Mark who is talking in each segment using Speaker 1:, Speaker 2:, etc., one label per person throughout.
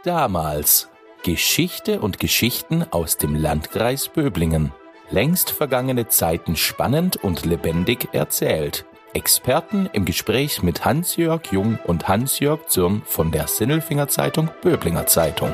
Speaker 1: damals. Geschichte und Geschichten aus dem Landkreis Böblingen. Längst vergangene Zeiten spannend und lebendig erzählt. Experten im Gespräch mit Hans-Jörg Jung und Hans-Jörg Zürn von der Sinnelfinger Zeitung Böblinger Zeitung.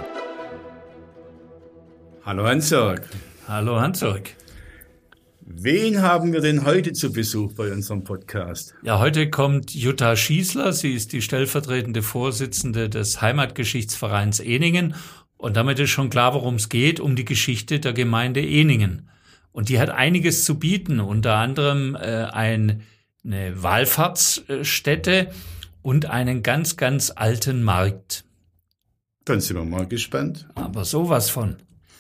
Speaker 2: Hallo Hans-Jörg.
Speaker 3: Hallo Hans-Jörg.
Speaker 2: Wen haben wir denn heute zu Besuch bei unserem Podcast?
Speaker 3: Ja, heute kommt Jutta Schießler. Sie ist die stellvertretende Vorsitzende des Heimatgeschichtsvereins Ehningen. Und damit ist schon klar, worum es geht, um die Geschichte der Gemeinde Ehningen. Und die hat einiges zu bieten, unter anderem eine Wallfahrtsstätte und einen ganz, ganz alten Markt.
Speaker 2: Dann sind wir mal gespannt.
Speaker 3: Aber sowas von.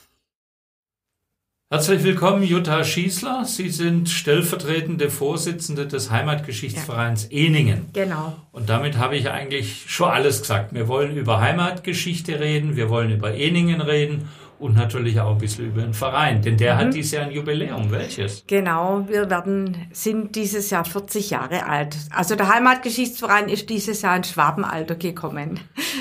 Speaker 3: Herzlich willkommen, Jutta Schießler. Sie sind stellvertretende Vorsitzende des Heimatgeschichtsvereins Ehningen.
Speaker 4: Genau.
Speaker 3: Und damit habe ich eigentlich schon alles gesagt. Wir wollen über Heimatgeschichte reden, wir wollen über Ehningen reden und natürlich auch ein bisschen über den Verein. Denn der hat dieses Jahr ein Jubiläum. Welches?
Speaker 4: Genau, sind dieses Jahr 40 Jahre alt. Also der Heimatgeschichtsverein ist dieses Jahr ins Schwabenalter gekommen.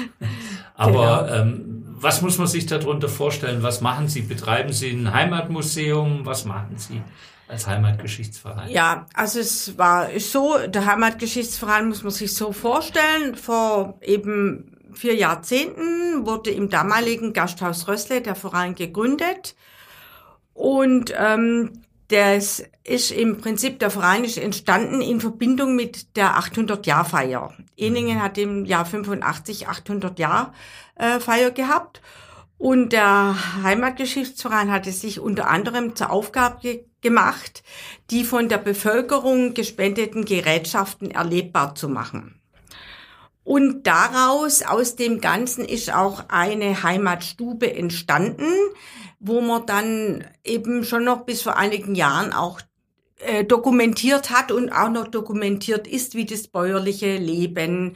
Speaker 3: Aber
Speaker 4: genau.
Speaker 3: Was muss man sich darunter vorstellen? Was machen Sie? Betreiben Sie ein Heimatmuseum? Was machen Sie als Heimatgeschichtsverein?
Speaker 4: Ja, also ist so, der Heimatgeschichtsverein muss man sich so vorstellen. Vor eben 4 Jahrzehnten wurde im damaligen Gasthaus Rössle der Verein gegründet. Und der Verein ist entstanden in Verbindung mit der 800-Jahr-Feier. Ehningen hat im Jahr 85 800-Jahr-Feier gehabt. Und der Heimatgeschichtsverein hatte sich unter anderem zur Aufgabe gemacht, die von der Bevölkerung gespendeten Gerätschaften erlebbar zu machen. Und aus dem Ganzen ist auch eine Heimatstube entstanden, wo man dann eben schon noch bis vor einigen Jahren auch dokumentiert hat und auch noch dokumentiert ist, wie das bäuerliche Leben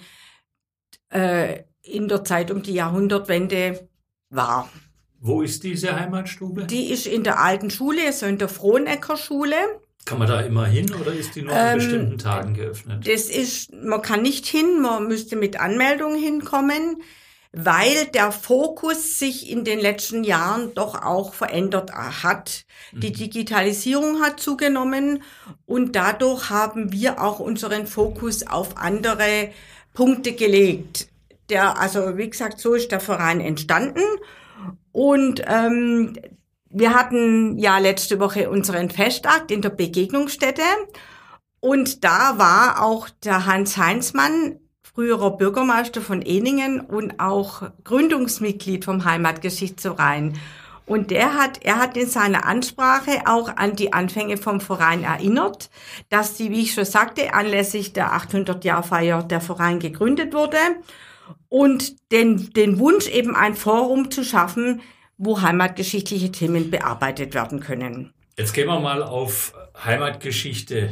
Speaker 4: in der Zeit um die Jahrhundertwende war.
Speaker 3: Wo ist diese Heimatstube?
Speaker 4: Die ist in der alten Schule, so in der Frohnecker Schule.
Speaker 3: Kann man da immer hin oder ist die nur an bestimmten Tagen geöffnet?
Speaker 4: Man kann nicht hin, man müsste mit Anmeldung hinkommen, weil der Fokus sich in den letzten Jahren doch auch verändert hat. Die Digitalisierung hat zugenommen und dadurch haben wir auch unseren Fokus auf andere Punkte gelegt. Wie gesagt, so ist der Verein entstanden und wir hatten ja letzte Woche unseren Festakt in der Begegnungsstätte und da war auch der Hans Heinzmann, früherer Bürgermeister von Ehningen und auch Gründungsmitglied vom Heimatgeschichtsverein. Und er hat in seiner Ansprache auch an die Anfänge vom Verein erinnert, dass wie ich schon sagte, anlässlich der 800-Jahr-Feier der Verein gegründet wurde und den Wunsch eben ein Forum zu schaffen, wo heimatgeschichtliche Themen bearbeitet werden können.
Speaker 3: Jetzt gehen wir mal auf Heimatgeschichte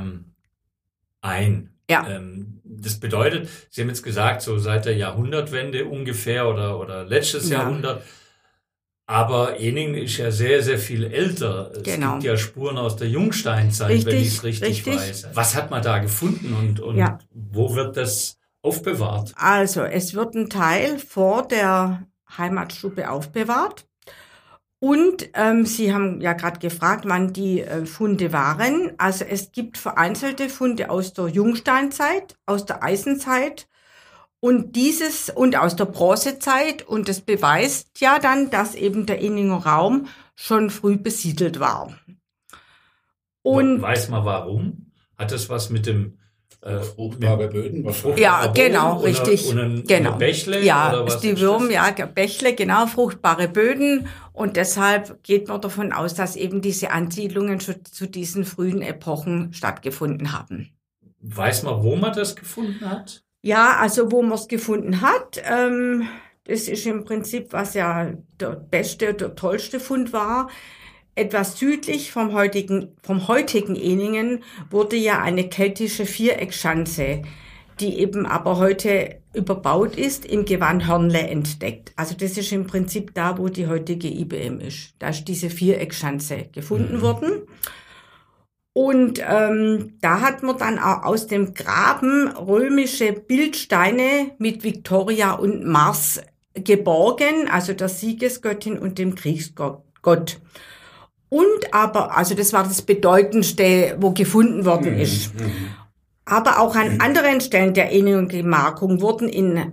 Speaker 3: ein.
Speaker 4: Ja.
Speaker 3: Das bedeutet, Sie haben jetzt gesagt, so seit der Jahrhundertwende ungefähr oder letztes Jahrhundert. Aber Ehningen ist ja sehr, sehr viel älter. Es gibt ja Spuren aus der Jungsteinzeit, wenn ich es richtig weiß. Was hat man da gefunden und wo wird das aufbewahrt?
Speaker 4: Also, es wird ein Teil vor der Heimatstube aufbewahrt. Und Sie haben ja gerade gefragt, wann die Funde waren. Also es gibt vereinzelte Funde aus der Jungsteinzeit, aus der Eisenzeit und aus der Bronzezeit. Und das beweist ja dann, dass eben der Ehninger Raum schon früh besiedelt war.
Speaker 3: Und weiß man warum? Hat das was mit dem
Speaker 2: fruchtbare Böden wahrscheinlich?
Speaker 4: Ja, genau, richtig.
Speaker 3: Genau. Bächle?
Speaker 4: Ja,
Speaker 3: oder was
Speaker 4: die Würm, ja, Bächle, genau, fruchtbare Böden. Und deshalb geht man davon aus, dass eben diese Ansiedlungen schon zu diesen frühen Epochen stattgefunden haben.
Speaker 3: Weiß man, wo man das gefunden hat?
Speaker 4: Ja, also wo man es gefunden hat, das ist im Prinzip, was ja der tollste Fund war. Etwas südlich vom heutigen Ehningen wurde ja eine keltische Viereckschanze, die eben aber heute überbaut ist, im Gewand Hörnle entdeckt. Also das ist im Prinzip da, wo die heutige IBM ist. Da ist diese Viereckschanze gefunden worden. Und da hat man dann auch aus dem Graben römische Bildsteine mit Victoria und Mars geborgen, also der Siegesgöttin und dem Kriegsgott. Und aber, also das war das Bedeutendste, wo gefunden worden ist. Aber auch an anderen Stellen der Ehningengemarkung wurden in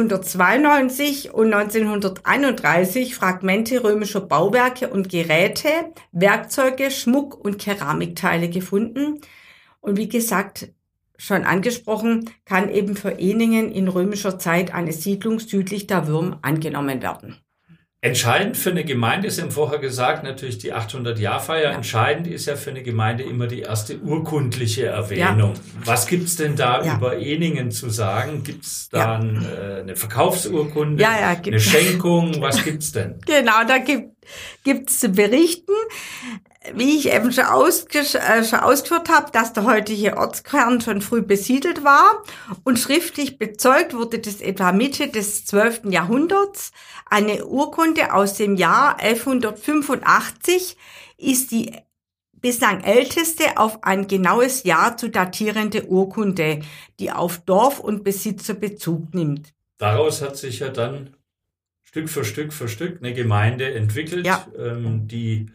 Speaker 4: 892 und 1931 Fragmente römischer Bauwerke und Geräte, Werkzeuge, Schmuck und Keramikteile gefunden. Und wie gesagt, schon angesprochen, kann eben für Ehningen in römischer Zeit eine Siedlung südlich der Würm angenommen werden.
Speaker 3: Entscheidend für eine Gemeinde, Sie haben vorher gesagt, natürlich die 800-Jahr-Feier. Ja. Entscheidend ist ja für eine Gemeinde immer die erste urkundliche Erwähnung. Ja. Was gibt's denn da über Ehningen zu sagen? Gibt's da eine Verkaufsurkunde, eine Schenkung? Was gibt's denn?
Speaker 4: Genau, da gibt's zu berichten. Wie ich eben schon ausgeführt habe, dass der heutige Ortskern schon früh besiedelt war und schriftlich bezeugt wurde das etwa Mitte des 12. Jahrhunderts. Eine Urkunde aus dem Jahr 1185 ist die bislang älteste auf ein genaues Jahr zu datierende Urkunde, die auf Dorf und Besitzer Bezug nimmt.
Speaker 3: Daraus hat sich ja dann Stück für Stück eine Gemeinde entwickelt, die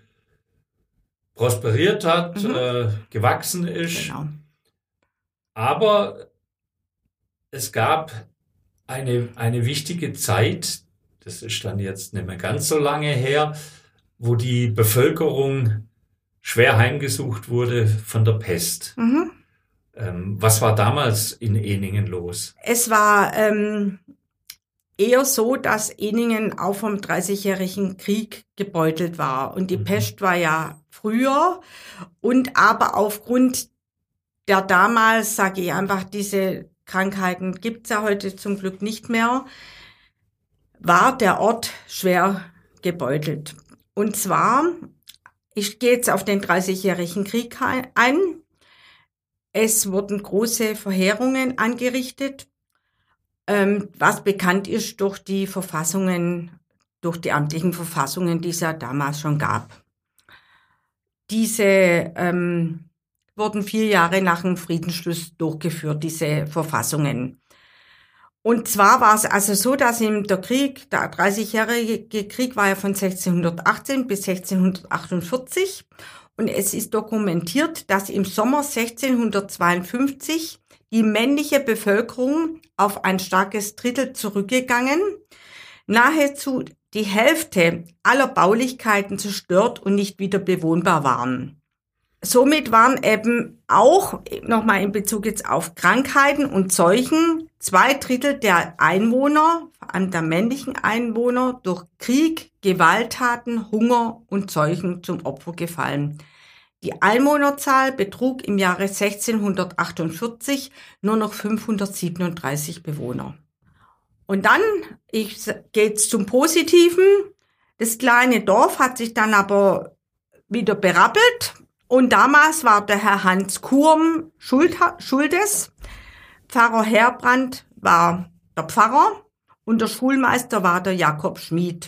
Speaker 3: prosperiert hat, gewachsen ist. Genau. Aber es gab eine wichtige Zeit, das ist dann jetzt nicht mehr ganz so lange her, wo die Bevölkerung schwer heimgesucht wurde von der Pest. Was war damals in Ehningen los?
Speaker 4: Es war eher so, dass Ehningen auch vom 30-jährigen Krieg gebeutelt war. Und die Pest war ja früher. Und aber aufgrund der damals, sage ich einfach, diese Krankheiten gibt's ja heute zum Glück nicht mehr, war der Ort schwer gebeutelt. Und zwar, ich gehe jetzt auf den 30-jährigen Krieg ein. Es wurden große Verheerungen angerichtet, was bekannt ist durch die Verfassungen, durch die amtlichen Verfassungen, die es ja damals schon gab. Diese wurden 4 Jahre nach dem Friedensschluss durchgeführt, diese Verfassungen. Und zwar war es also so, dass der 30-jährige Krieg war ja von 1618 bis 1648 und es ist dokumentiert, dass im Sommer 1652 die männliche Bevölkerung auf ein starkes Drittel zurückgegangen, nahezu die Hälfte aller Baulichkeiten zerstört und nicht wieder bewohnbar waren. Somit waren eben auch, nochmal in Bezug jetzt auf Krankheiten und Seuchen, 2/3 der Einwohner, vor allem der männlichen Einwohner, durch Krieg, Gewalttaten, Hunger und Seuchen zum Opfer gefallen. Die Einwohnerzahl betrug im Jahre 1648 nur noch 537 Bewohner. Und dann geht's zum Positiven. Das kleine Dorf hat sich dann aber wieder berappelt. Und damals war der Herr Hans Kurm Schuldes, Pfarrer Herbrand war der Pfarrer und der Schulmeister war der Jakob Schmid.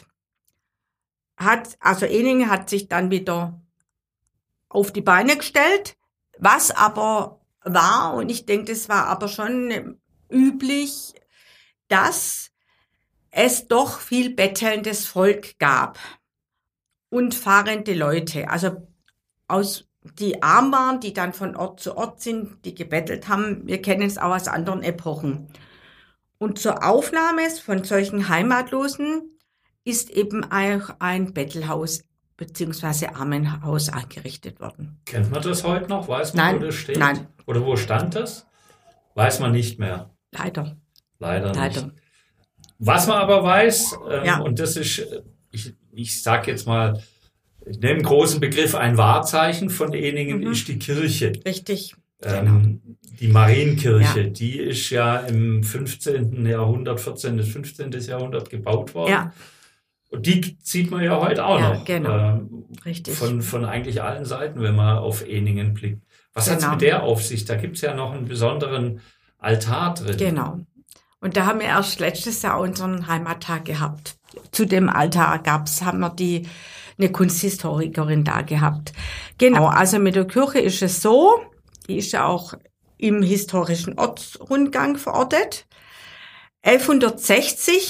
Speaker 4: Ehningen hat sich dann wieder auf die Beine gestellt, was aber war, und ich denke, das war aber schon üblich, dass es doch viel bettelndes Volk gab und fahrende Leute, also die arm waren, die dann von Ort zu Ort sind, die gebettelt haben. Wir kennen es auch aus anderen Epochen. Und zur Aufnahme von solchen Heimatlosen ist eben auch ein Bettelhaus bzw. Armenhaus eingerichtet worden.
Speaker 3: Kennt man das heute noch? Weiß man, wo das steht?
Speaker 4: Nein.
Speaker 3: Oder wo stand das? Weiß man nicht mehr.
Speaker 4: Leider
Speaker 3: nicht. Was man aber weiß, und das ist, ich sag jetzt mal, ich nehme einen großen Begriff, ein Wahrzeichen von Ehningen ist die Kirche.
Speaker 4: Richtig.
Speaker 3: Die Marienkirche, die ist ja im 15. Jahrhundert, 14. bis 15. Jahrhundert gebaut worden. Ja. Und die sieht man ja heute auch noch.
Speaker 4: Genau. Richtig.
Speaker 3: Von eigentlich allen Seiten, wenn man auf Ehningen blickt. Was hat's mit der auf sich? Da gibt's ja noch einen besonderen Altar drin.
Speaker 4: Genau. Und da haben wir erst letztes Jahr unseren Heimattag gehabt. Zu dem Altar haben wir eine Kunsthistorikerin da gehabt. Genau, also mit der Kirche ist es so, die ist ja auch im historischen Ortsrundgang verortet. 1160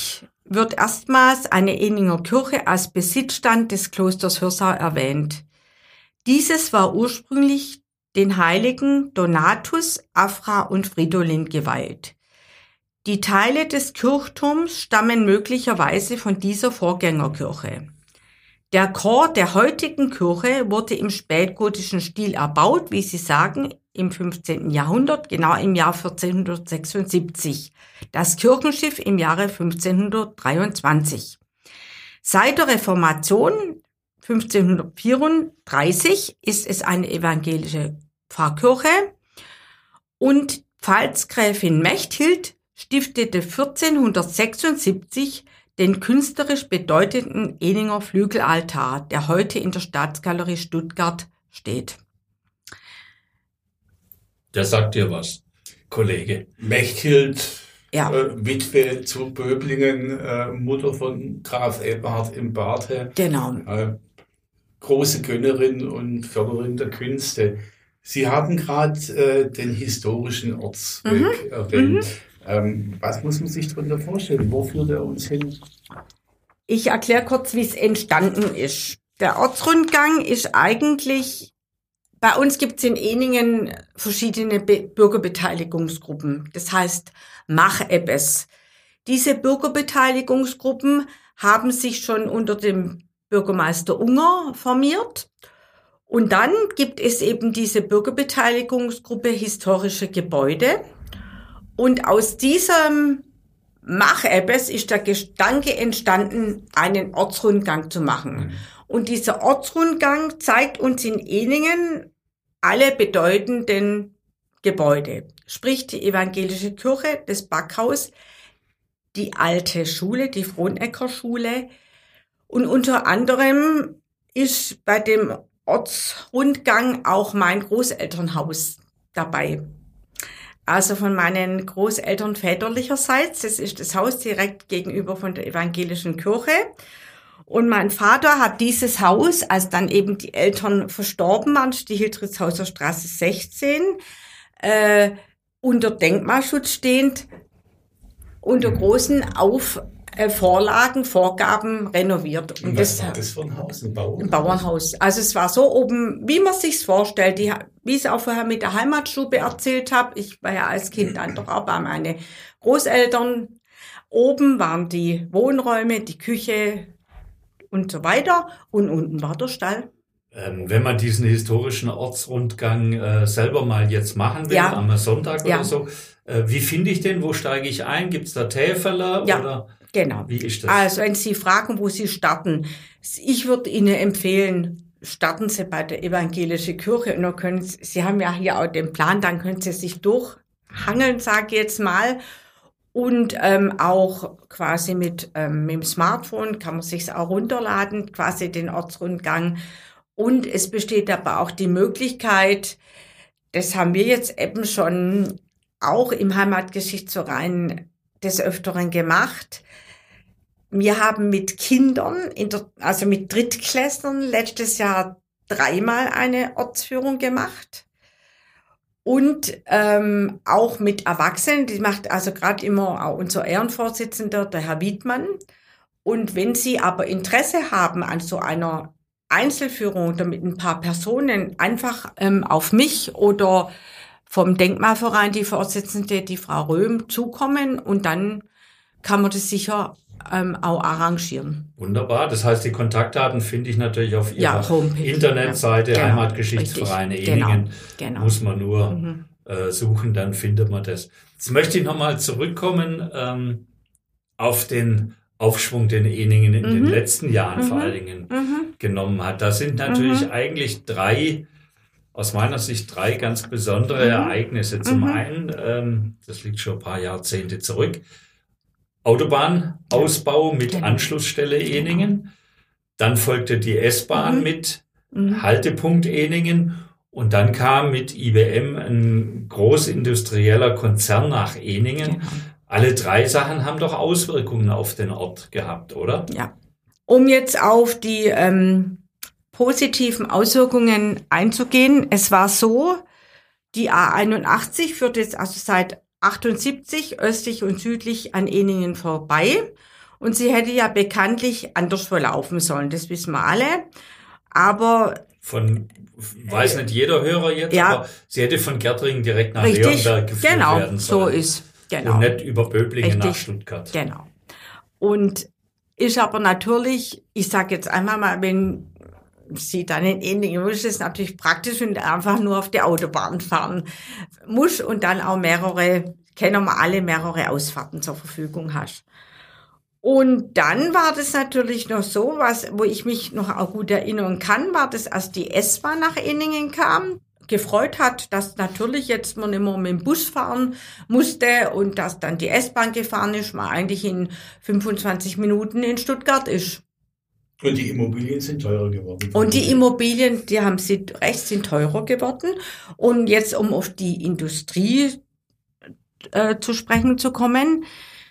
Speaker 4: wird erstmals eine Eninger Kirche als Besitzstand des Klosters Hirsau erwähnt. Dieses war ursprünglich den Heiligen Donatus, Afra und Fridolin geweiht. Die Teile des Kirchturms stammen möglicherweise von dieser Vorgängerkirche. Der Chor der heutigen Kirche wurde im spätgotischen Stil erbaut, wie Sie sagen, im 15. Jahrhundert, genau im Jahr 1476. Das Kirchenschiff im Jahre 1523. Seit der Reformation 1534 ist es eine evangelische Pfarrkirche und Pfalzgräfin Mechthild stiftete 1476 den künstlerisch bedeutenden Eninger Flügelaltar, der heute in der Staatsgalerie Stuttgart steht.
Speaker 3: Der sagt dir was, Kollege.
Speaker 2: Mechthild, Witwe zu Böblingen, Mutter von Graf Eberhard im Barte.
Speaker 4: Genau.
Speaker 2: Große Gönnerin und Förderin der Künste. Sie haben gerade den historischen Ortsweg erwähnt. Was muss man sich darunter vorstellen? Wo führt er uns hin?
Speaker 4: Ich erkläre kurz, wie es entstanden ist. Der Ortsrundgang ist eigentlich, bei uns gibt es in Eningen verschiedene Bürgerbeteiligungsgruppen. Das heißt Mach-Ebbes. Diese Bürgerbeteiligungsgruppen haben sich schon unter dem Bürgermeister Unger formiert. Und dann gibt es eben diese Bürgerbeteiligungsgruppe historische Gebäude. Und aus diesem Mach-Ebbes ist der Gedanke entstanden, einen Ortsrundgang zu machen. Und dieser Ortsrundgang zeigt uns in Eningen alle bedeutenden Gebäude. Sprich die evangelische Kirche, das Backhaus, die alte Schule, die Frohnecker Schule. Und unter anderem ist bei dem Ortsrundgang auch mein Großelternhaus dabei. Also von meinen Großeltern väterlicherseits. Das ist das Haus direkt gegenüber von der evangelischen Kirche. Und mein Vater hat dieses Haus, als dann eben die Eltern verstorben waren, die Hildritzhauser Straße 16, unter Denkmalschutz stehend, unter großen Vorgaben renoviert.
Speaker 2: Und was war das für ein Haus? Ein
Speaker 4: Bauernhaus. Also es war so oben, wie man sich's vorstellt, wie ich es auch vorher mit der Heimatstube erzählt habe. Ich war ja als Kind dann doch auch bei meinen Großeltern. Oben waren die Wohnräume, die Küche und so weiter. Und unten war der Stall.
Speaker 3: Wenn man diesen historischen Ortsrundgang selber mal jetzt machen will, am Sonntag oder so, wie finde ich den? Wo steige ich ein? Gibt es da Täfeler? Oder?
Speaker 4: Genau.
Speaker 3: Wie ist das?
Speaker 4: Also wenn Sie fragen, wo Sie starten, ich würde Ihnen empfehlen, starten Sie bei der evangelischen Kirche. Und dann können Sie haben ja hier auch den Plan, dann können Sie sich durchhangeln, sage ich jetzt mal. Und auch quasi mit dem Smartphone kann man sich auch runterladen, quasi den Ortsrundgang. Und es besteht aber auch die Möglichkeit, das haben wir jetzt eben schon auch im Heimatgeschichtsverein des Öfteren gemacht. Wir haben mit Kindern, also mit Drittklässlern, letztes Jahr 3-mal eine Ortsführung gemacht. Und auch mit Erwachsenen, die macht also gerade immer auch unser Ehrenvorsitzender, der Herr Wiedmann. Und wenn Sie aber Interesse haben an so einer Einzelführung oder mit ein paar Personen, einfach auf mich oder vom Denkmalverein die Vorsitzende, die Frau Röhm, zukommen und dann kann man das sicher auch arrangieren.
Speaker 3: Wunderbar. Das heißt, die Kontaktdaten finde ich natürlich auf Ihrer Internetseite, genau. Heimatgeschichtsvereine Eningen. Genau. Muss man nur suchen, dann findet man das. Jetzt möchte ich nochmal zurückkommen auf den Aufschwung, den Eningen in den letzten Jahren vor allen Dingen genommen hat. Da sind natürlich eigentlich aus meiner Sicht drei ganz besondere Ereignisse. Zum einen, das liegt schon ein paar Jahrzehnte zurück, Autobahnausbau mit Anschlussstelle Eningen. Dann folgte die S-Bahn mit Haltepunkt Eningen. Und dann kam mit IBM ein großindustrieller Konzern nach Eningen. Genau. Alle drei Sachen haben doch Auswirkungen auf den Ort gehabt, oder?
Speaker 4: Ja. Um jetzt auf die positiven Auswirkungen einzugehen, es war so, die A81 führt jetzt also seit 78 östlich und südlich an Eningen vorbei. und sie hätte ja bekanntlich anders verlaufen sollen, das wissen wir alle. Aber
Speaker 3: weiß nicht jeder Hörer jetzt, aber sie hätte von Gärtringen direkt nach Leonberg geführt werden sollen.
Speaker 4: Genau, so ist. Genau.
Speaker 3: Und nicht über Böblingen nach Stuttgart.
Speaker 4: Genau. Und ist aber natürlich, ich sage jetzt einmal mal, wenn sie dann in Ähnlichen ist es natürlich praktisch, wenn du einfach nur auf die Autobahn fahren musst und dann auch mehrere Ausfahrten zur Verfügung hast. Und dann war das natürlich noch so, wo ich mich noch auch gut erinnern kann, war das, als die S-Bahn nach Ehningen kam, gefreut hat, dass natürlich jetzt man immer mit dem Bus fahren musste und dass dann die S-Bahn gefahren ist, man eigentlich in 25 Minuten in Stuttgart ist.
Speaker 2: Und die Immobilien sind teurer geworden.
Speaker 4: Und die Immobilien, sind teurer geworden. Und jetzt, um auf die Industrie zu sprechen zu kommen,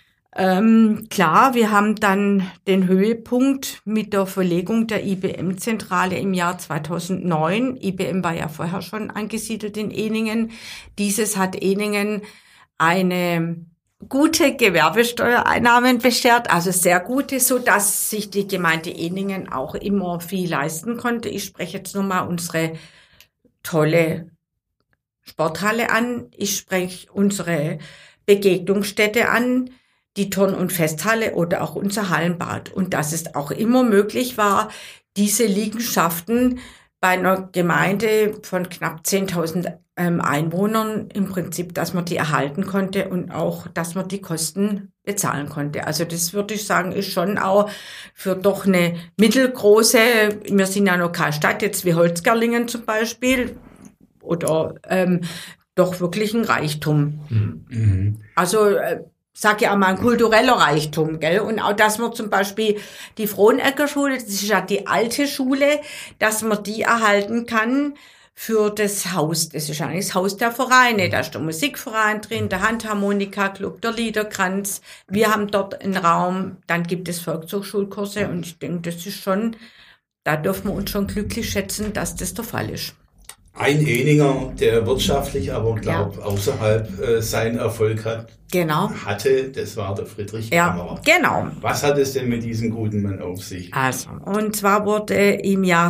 Speaker 4: klar, wir haben dann den Höhepunkt mit der Verlegung der IBM-Zentrale im Jahr 2009. IBM war ja vorher schon angesiedelt in Ehningen. Dieses hat Ehningen eine gute Gewerbesteuereinnahmen beschert, also sehr gute, so dass sich die Gemeinde Ehningen auch immer viel leisten konnte. Ich spreche jetzt nochmal unsere tolle Sporthalle an. Ich spreche unsere Begegnungsstätte an, die Turn- und Festhalle oder auch unser Hallenbad. Und dass es auch immer möglich war, diese Liegenschaften bei einer Gemeinde von knapp 10.000 Einwohnern im Prinzip, dass man die erhalten konnte und auch, dass man die Kosten bezahlen konnte. Also das würde ich sagen, ist schon auch für doch eine mittelgroße, wir sind ja noch keine Stadt, jetzt wie Holzgerlingen zum Beispiel, oder doch wirklich ein Reichtum. Mhm. Also sag ja auch mal ein kultureller Reichtum, gell? Und auch, dass man zum Beispiel die Frohnecker-Schule, das ist ja die alte Schule, dass man die erhalten kann für das Haus. Das ist eigentlich das Haus der Vereine. Da ist der Musikverein drin, der Handharmonika-Club, der Liederkranz. Wir haben dort einen Raum, dann gibt es Volkshochschulkurse und ich denke, das ist schon, da dürfen wir uns schon glücklich schätzen, dass das der Fall ist.
Speaker 2: Ein Ehninger, der wirtschaftlich, aber außerhalb seinen Erfolg hatte, das war der Friedrich Kammerer.
Speaker 4: Genau.
Speaker 2: Was hat es denn mit diesem guten Mann auf sich?
Speaker 4: Also, und zwar wurde im Jahr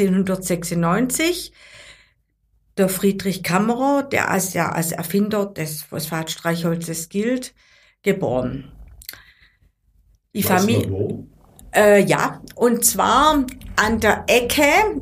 Speaker 4: 1796 der Friedrich Kammerer, der als Erfinder des Phosphatstreichholzes gilt, geboren. Die Familie. Wo? Und zwar an der Ecke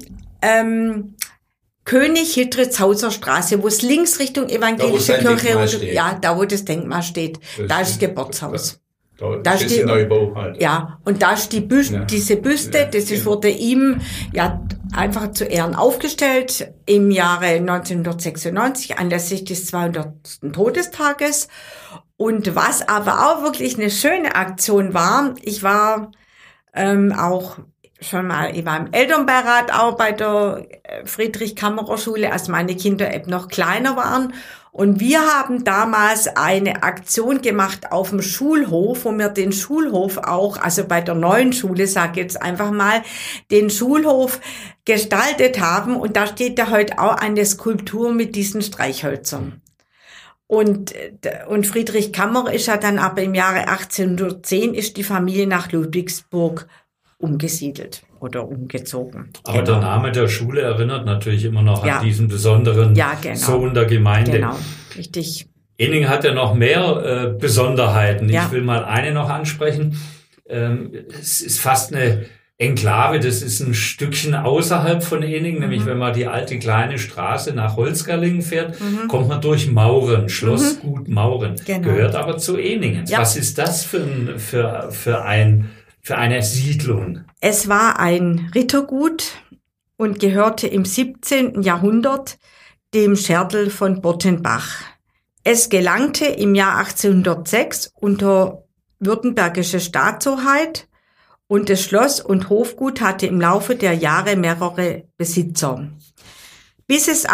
Speaker 4: König-Hiltritzhauser Straße, wo es links Richtung evangelische Kirche da wo das Denkmal steht, da ist das Geburtshaus.
Speaker 2: Da ist die Neubau halt.
Speaker 4: Ja, und da ist diese Büste, wurde ihm einfach zu Ehren aufgestellt im Jahre 1996 anlässlich des 200. Todestages. Und was aber auch wirklich eine schöne Aktion war, ich war auch schon mal, ich war im Elternbeirat auch bei der Friedrich-Kammerer-Schule, als meine Kinder eben noch kleiner waren. Und wir haben damals eine Aktion gemacht auf dem Schulhof, wo wir den Schulhof auch, also bei der neuen Schule, sage ich jetzt einfach mal, den Schulhof gestaltet haben. Und da steht ja heute auch eine Skulptur mit diesen Streichhölzern. Und Friedrich Kammerer ist ja dann aber im Jahre 1810 ist die Familie nach Ludwigsburg umgesiedelt oder umgezogen.
Speaker 3: Aber der Name der Schule erinnert natürlich immer noch an diesen besonderen Sohn der Gemeinde.
Speaker 4: Genau, richtig.
Speaker 3: Ehningen hat ja noch mehr Besonderheiten. Ich will mal eine noch ansprechen. Es ist fast eine Enklave, das ist ein Stückchen außerhalb von Ehningen, nämlich wenn man die alte kleine Straße nach Holzgerlingen fährt, kommt man durch Mauren, Schloss Gut Mauren, gehört aber zu Ehningen. Ja. Was ist das für eine Siedlung?
Speaker 4: Es war ein Rittergut und gehörte im 17. Jahrhundert dem Scherdel von Bottenbach. Es gelangte im Jahr 1806 unter württembergische Staatshoheit und das Schloss und Hofgut hatte im Laufe der Jahre mehrere Besitzer. Bis es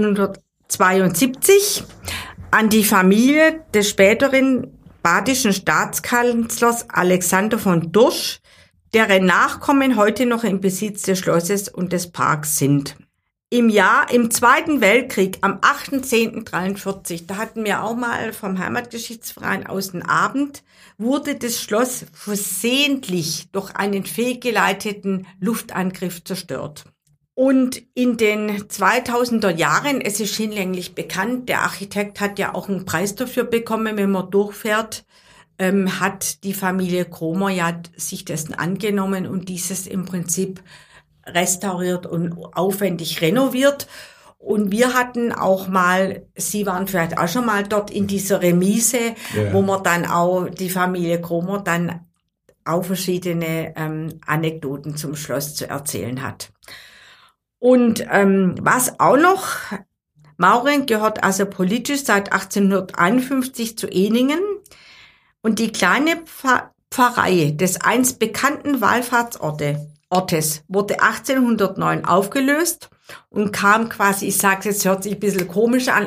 Speaker 4: 1872 an die Familie des späteren badischen Staatskanzlers Alexander von Dursch, deren Nachkommen heute noch im Besitz des Schlosses und des Parks sind. im Zweiten Weltkrieg, am 8.10.43, da hatten wir auch mal vom Heimatgeschichtsverein aus den Abend, wurde das Schloss versehentlich durch einen fehlgeleiteten Luftangriff zerstört. Und in den 2000er Jahren, es ist hinlänglich bekannt, der Architekt hat ja auch einen Preis dafür bekommen, wenn man durchfährt, hat die Familie Kromer ja sich dessen angenommen und dieses im Prinzip restauriert und aufwendig renoviert. Und wir hatten auch mal, Sie waren vielleicht auch schon mal dort in dieser Remise, wo man dann auch, die Familie Kromer dann auch verschiedene Anekdoten zum Schloss zu erzählen hat. Und was auch noch, Mauren gehört also politisch seit 1851 zu Ehningen. Und die kleine Pfarrei des einst bekannten Wallfahrtsortes wurde 1809 aufgelöst und kam quasi, ich sage es jetzt, hört sich ein bisschen komisch an,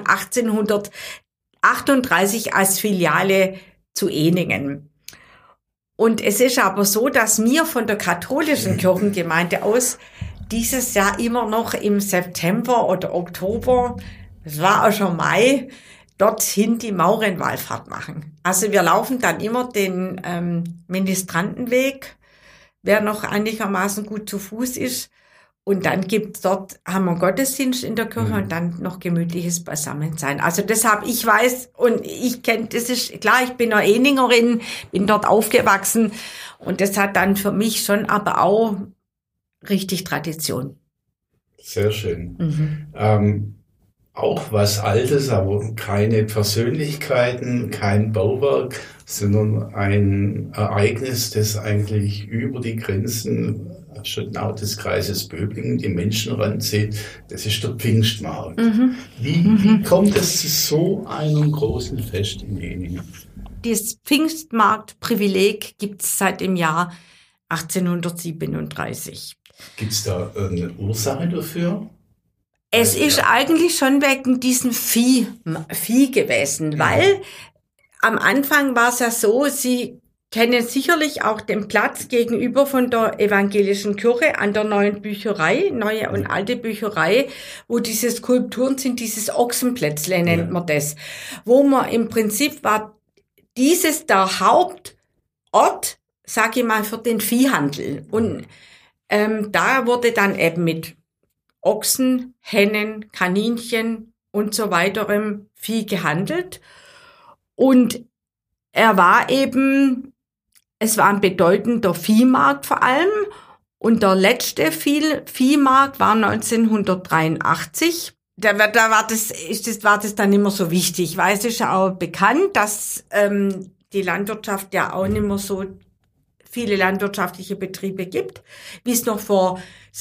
Speaker 4: 1838 als Filiale zu Ehningen. Und es ist aber so, dass wir von der katholischen Kirchengemeinde aus dieses Jahr immer noch im September oder Oktober, es war auch schon Mai, dorthin die Maurenwallfahrt machen. Also wir laufen dann immer den Ministrantenweg, wer noch einigermaßen gut zu Fuß ist. Und dann haben wir Gottesdienst in der Kirche und dann noch gemütliches Beisammensein. Also deshalb, ich weiß und ich kenne, das ist klar, ich bin eine Ehningerin, bin dort aufgewachsen und das hat dann für mich schon aber auch richtig Tradition.
Speaker 2: Sehr schön. Auch was Altes, aber keine Persönlichkeiten, kein Bauwerk, sondern ein Ereignis, das eigentlich über die Grenzen schon auch des Kreises Böblingen die Menschen ranzieht. Das ist der Pfingstmarkt. Wie kommt es zu so einem großen Fest in Ehningen?
Speaker 4: Das Pfingstmarktprivileg gibt es seit dem Jahr 1837.
Speaker 2: Gibt es da eine Ursache dafür?
Speaker 4: Es ist eigentlich schon wegen diesem Vieh gewesen, weil am Anfang war es ja so, Sie kennen sicherlich auch den Platz gegenüber von der evangelischen Kirche an der neuen Bücherei, neue und alte Bücherei, wo diese Skulpturen sind, dieses Ochsenplätzle nennt man das, wo man im Prinzip war dieses der Hauptort, sag ich mal, für den Viehhandel. Und da wurde dann eben mit Ochsen, Hennen, Kaninchen und so weiterem Vieh gehandelt. Und es war ein bedeutender Viehmarkt vor allem. Und der letzte Viehmarkt war 1983. Da war das dann nicht mehr so wichtig, weil es ist ja auch bekannt, dass die Landwirtschaft ja auch nicht mehr so viele landwirtschaftliche Betriebe gibt, wie es noch vor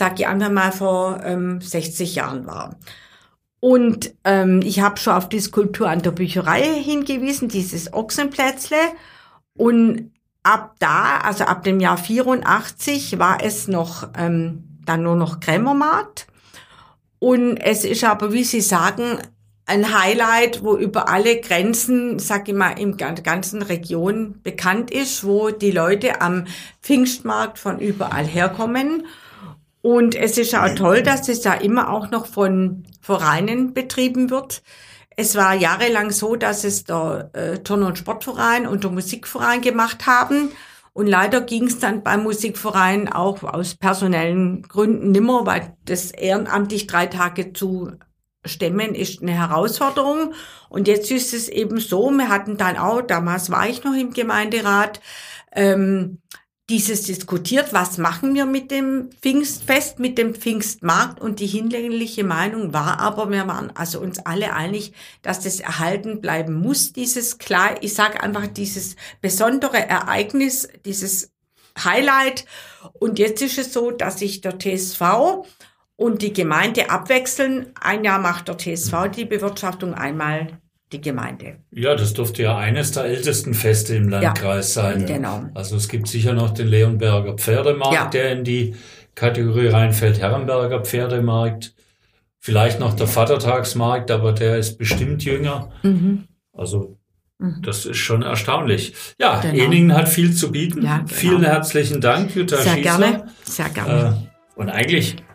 Speaker 4: 60 Jahren war. Und ich habe schon auf die Skulptur an der Bücherei hingewiesen, dieses Ochsenplätzle. Und ab dem Jahr 84 war es noch dann nur noch Krämermarkt. Und es ist aber, wie Sie sagen, ein Highlight, wo über alle Grenzen, sag ich mal, in der ganzen Region bekannt ist, wo die Leute am Pfingstmarkt von überall herkommen. Und es ist auch toll, dass es da immer auch noch von Vereinen betrieben wird. Es war jahrelang so, dass es der Turn- und Sportverein und der Musikverein gemacht haben. Und leider ging es dann beim Musikverein auch aus personellen Gründen nimmer, weil das ehrenamtlich 3 Tage zu stemmen ist eine Herausforderung. Und jetzt ist es eben so, wir hatten dann auch, damals war ich noch im Gemeinderat, dieses diskutiert, was machen wir mit dem Pfingstfest, mit dem Pfingstmarkt, und die hinlängliche Meinung war aber, wir waren also uns alle einig, dass das erhalten bleiben muss, dieses besondere Ereignis, dieses Highlight. Und jetzt ist es so, dass sich der TSV und die Gemeinde abwechseln. Ein Jahr macht der TSV die Bewirtschaftung, einmal die Gemeinde.
Speaker 3: Ja, das dürfte ja eines der ältesten Feste im Landkreis sein.
Speaker 4: Genau.
Speaker 3: Also es gibt sicher noch den Leonberger Pferdemarkt, der in die Kategorie reinfällt, Herrenberger Pferdemarkt, vielleicht noch der Vatertagsmarkt, aber der ist bestimmt jünger. Also das ist schon erstaunlich. Ja, genau. Ehningen hat viel zu bieten. Ja, genau. Vielen herzlichen Dank, Jutta Schießler.
Speaker 4: Sehr gerne.
Speaker 3: Und eigentlich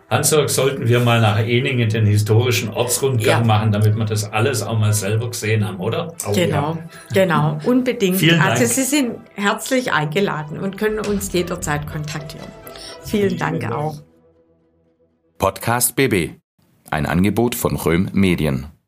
Speaker 3: Hans-Jörg, sollten wir mal nach Eningen den historischen Ortsrundgang machen, damit wir das alles auch mal selber gesehen haben, oder?
Speaker 4: Genau, unbedingt.
Speaker 3: Vielen Dank.
Speaker 4: Also Sie sind herzlich eingeladen und können uns jederzeit kontaktieren. Vielen Dank auch.
Speaker 1: Podcast BB, ein Angebot von Röhm Medien.